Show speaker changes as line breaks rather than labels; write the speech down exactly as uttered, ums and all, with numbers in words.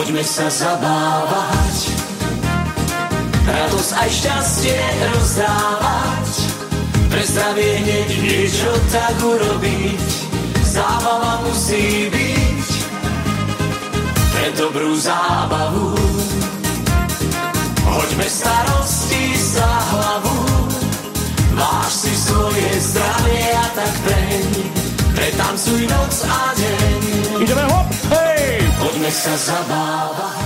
Poďme sa zabávať, radosť aj šťastie rozdávať, pre zdravie hneď niečo tak urobiť. Zábava musí byť pre dobrú zábavu. Hoďme starosti za hlavu, váž si svoje zdravie a tak preň, pretancuj noc a deň.
Ideme hop, hej!
Poďme sa zabávať,